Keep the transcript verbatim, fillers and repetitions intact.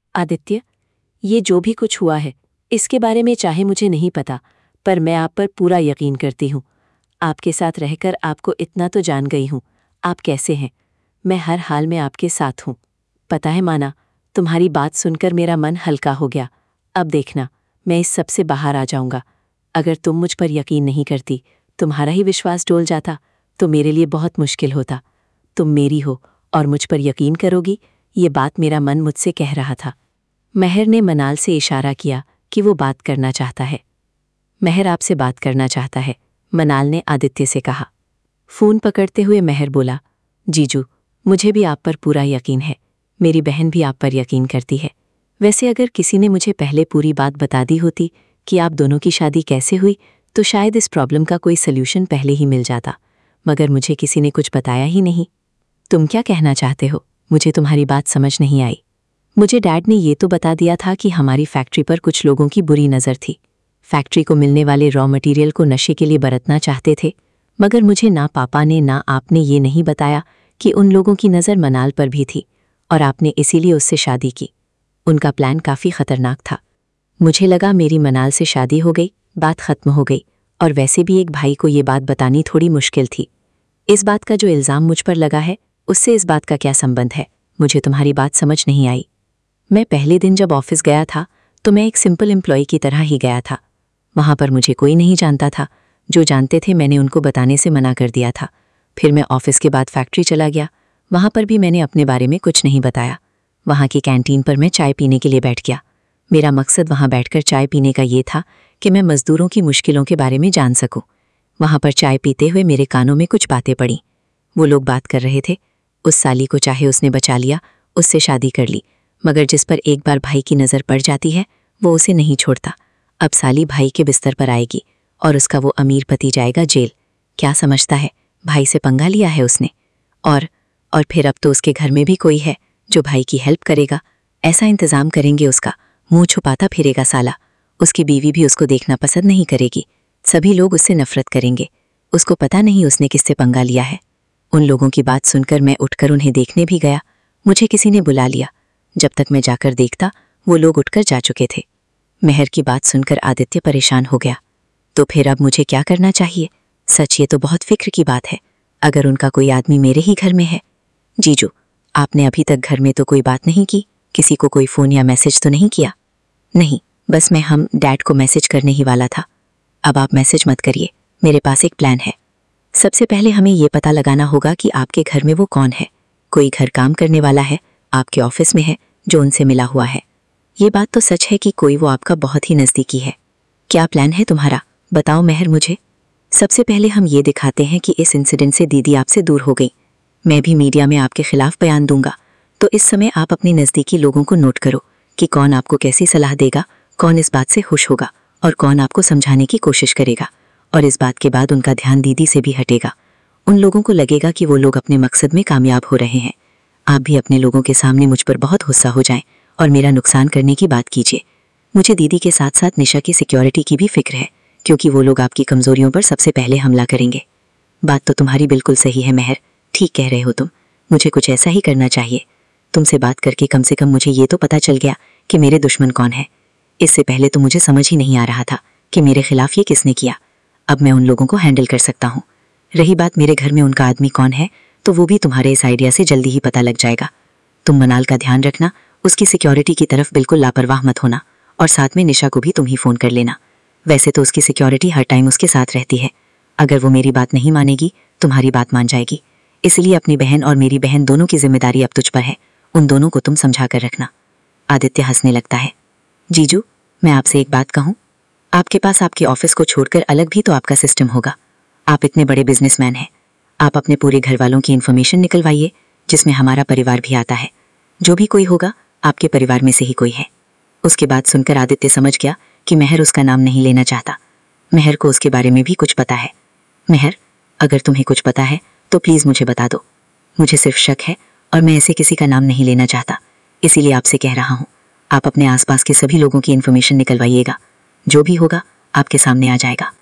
आदित्य, ये जो भी कुछ हुआ है इसके बारे में चाहे मुझे नहीं पता, पर मैं आप पर पूरा यकीन करती हूँ। आपके साथ रहकर आपको इतना तो जान गई हूँ आप कैसे हैं। मैं हर हाल में आपके साथ हूँ। पता है माना, तुम्हारी बात सुनकर मेरा मन हल्का हो गया। अब देखना, मैं इस सब से बाहर आ जाऊँगा। अगर तुम मुझ पर यकीन नहीं करती, तुम्हारा ही विश्वास डोल जाता, तो मेरे लिए बहुत मुश्किल होता। तुम मेरी हो और मुझ पर यकीन करोगी, ये बात मेरा मन मुझसे कह रहा था। महर ने मनाल से इशारा किया कि वो बात करना चाहता है। महर आपसे बात करना चाहता है, मनाल ने आदित्य से कहा। फ़ोन पकड़ते हुए महर बोला, जीजू, मुझे भी आप पर पूरा यकीन है। मेरी बहन भी आप पर यकीन करती है। वैसे अगर किसी ने मुझे पहले पूरी बात बता दी होती कि आप दोनों की शादी कैसे हुई, तो शायद इस प्रॉब्लम का कोई सल्यूशन पहले ही मिल जाता, मगर मुझे किसी ने कुछ बताया ही नहीं। तुम क्या कहना चाहते हो? मुझे तुम्हारी बात समझ नहीं आई। मुझे डैड ने ये तो बता दिया था कि हमारी फैक्ट्री पर कुछ लोगों की बुरी नज़र थी। फैक्ट्री को मिलने वाले रॉ मटेरियल को नशे के लिए बरतना चाहते थे, मगर मुझे ना पापा ने ना आपने ये नहीं बताया कि उन लोगों की नज़र मनाल पर भी थी और आपने इसीलिए उससे शादी की। उनका प्लान काफ़ी खतरनाक था। मुझे लगा मेरी मनाल से शादी हो गई, बात खत्म हो गई, और वैसे भी एक भाई को ये बात बतानी थोड़ी मुश्किल थी। इस बात का जो इल्ज़ाम मुझ पर लगा है, उससे इस बात का क्या संबंध है? मुझे तुम्हारी बात समझ नहीं आई। मैं पहले दिन जब ऑफिस गया था तो मैं एक सिंपल एम्प्लॉय की तरह ही गया था। वहाँ पर मुझे कोई नहीं जानता था। जो जानते थे मैंने उनको बताने से मना कर दिया था। फिर मैं ऑफिस के बाद फैक्ट्री चला गया। वहाँ पर भी मैंने अपने बारे में कुछ नहीं बताया। वहाँ की कैंटीन पर मैं चाय पीने के लिए बैठ गया। मेरा मकसद वहाँ बैठकर चाय पीने का ये था कि मैं मज़दूरों की मुश्किलों के बारे में जान सकूँ। वहाँ पर चाय पीते हुए मेरे कानों में कुछ बातें पड़ीं। वो लोग बात कर रहे थे, उस साली को चाहे उसने बचा लिया, उससे शादी कर ली, मगर जिस पर एक बार भाई की नज़र पड़ जाती है वो उसे नहीं छोड़ता। अब साली भाई के बिस्तर पर आएगी और उसका वो अमीर पति जाएगा जेल। क्या समझता है, भाई से पंगा लिया है उसने। और और फिर अब तो उसके घर में भी कोई है जो भाई की हेल्प करेगा। ऐसा इंतज़ाम करेंगे उसका, मुंह छुपाता फिरेगा साला। उसकी बीवी भी उसको देखना पसंद नहीं करेगी। सभी लोग उससे नफरत करेंगे। उसको पता नहीं उसने किससे पंगा लिया है। उन लोगों की बात सुनकर मैं उठकर उन्हें देखने भी गया। मुझे किसी ने बुला लिया। जब तक मैं जाकर देखता वो लोग उठकर जा चुके थे। महर की बात सुनकर आदित्य परेशान हो गया। तो फिर अब मुझे क्या करना चाहिए? सच ये तो बहुत फिक्र की बात है। अगर उनका कोई आदमी मेरे ही घर में है। जीजू, आपने अभी तक घर में तो कोई बात नहीं की? किसी को कोई फ़ोन या मैसेज तो नहीं किया? नहीं, बस मैं हम डैड को मैसेज करने ही वाला था। अब आप मैसेज मत करिए, मेरे पास एक प्लान है। सबसे पहले हमें ये पता लगाना होगा कि आपके घर में वो कौन है। कोई घर काम करने वाला है, आपके ऑफिस में है, जो उनसे मिला हुआ है। ये बात तो सच है कि कोई वो आपका बहुत ही नज़दीकी है। क्या प्लान है तुम्हारा? बताओ महर मुझे। सबसे पहले हम ये दिखाते हैं कि इस इंसिडेंट से दीदी आपसे दूर हो गई। मैं भी मीडिया में आपके खिलाफ बयान दूंगा, तो इस समय आप अपने नज़दीकी लोगों को नोट करो कि कौन आपको कैसी सलाह देगा, कौन इस बात से खुश होगा और कौन आपको समझाने की कोशिश करेगा। और इस बात के बाद उनका ध्यान दीदी से भी हटेगा। उन लोगों को लगेगा कि वो लोग अपने मकसद में कामयाब हो रहे हैं। आप भी अपने लोगों के सामने मुझ पर बहुत गुस्सा हो जाएं और मेरा नुकसान करने की बात कीजिए। मुझे दीदी के साथ साथ निशा की सिक्योरिटी की भी फिक्र है, क्योंकि वो लोग आपकी कमज़ोरियों पर सबसे पहले हमला करेंगे। बात तो तुम्हारी बिल्कुल सही है महर, ठीक कह रहे हो तुम। मुझे कुछ ऐसा ही करना चाहिए। तुमसे बात करके कम से कम मुझे ये तो पता चल गया कि मेरे दुश्मन कौन है। इससे पहले तो मुझे समझ ही नहीं आ रहा था कि मेरे खिलाफ ये किसने किया। अब मैं उन लोगों को हैंडल कर सकता हूँ। रही बात मेरे घर में उनका आदमी कौन है, तो वो भी तुम्हारे इस आइडिया से जल्दी ही पता लग जाएगा। तुम मनाल का ध्यान रखना, उसकी सिक्योरिटी की तरफ बिल्कुल लापरवाह मत होना, और साथ में निशा को भी तुम ही फ़ोन कर लेना। वैसे तो उसकी सिक्योरिटी हर टाइम उसके साथ रहती है। अगर वो मेरी बात नहीं मानेगी, तुम्हारी बात मान जाएगी। इसलिए अपनी बहन और मेरी बहन दोनों की जिम्मेदारी अब तुझ पर है। उन दोनों को तुम समझा कर रखना। आदित्य हंसने लगता है। जीजू, मैं आपसे एक बात कहूँ। आपके पास आपके ऑफिस को छोड़कर अलग भी तो आपका सिस्टम होगा। आप इतने बड़े बिजनेसमैन हैं। आप अपने पूरे घर वालों की इन्फॉर्मेशन निकलवाइए, जिसमें हमारा परिवार भी आता है। जो भी कोई होगा, आपके परिवार में से ही कोई है। उसके बाद सुनकर आदित्य समझ गया कि महर उसका नाम नहीं लेना चाहता। महर को उसके बारे में भी कुछ पता है। महर, अगर तुम्हें कुछ पता है तो प्लीज़ मुझे बता दो। मुझे सिर्फ शक है और मैं ऐसे किसी का नाम नहीं लेना चाहता, इसीलिए आपसे कह रहा हूँ। आप अपने आसपास के सभी लोगों की इन्फॉर्मेशन निकलवाइएगा। जो भी होगा आपके सामने आ जाएगा।